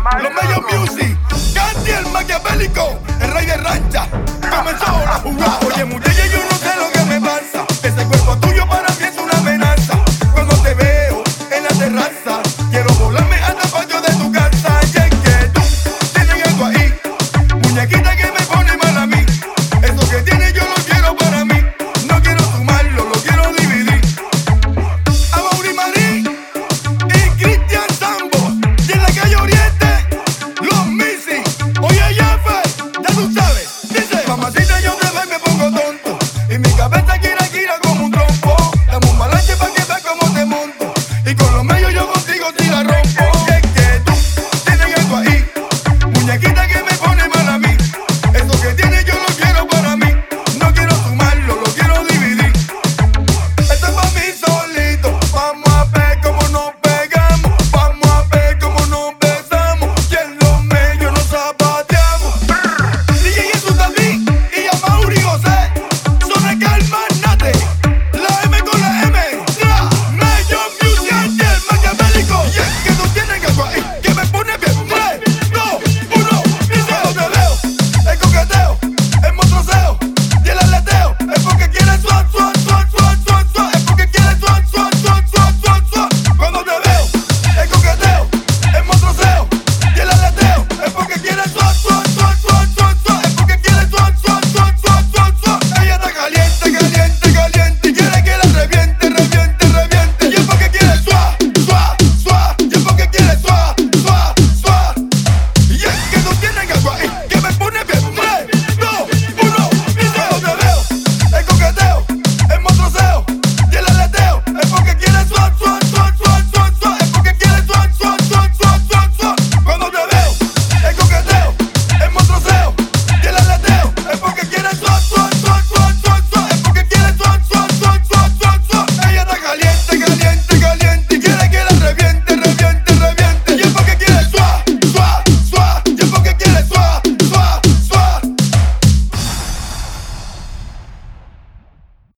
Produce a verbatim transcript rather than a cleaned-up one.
los medios music, Candy el maquiavélico, el rey de rancha, comenzó la jugada. Oye muchacha, yo no sé lo que me pasa, ese cuerpo tuyo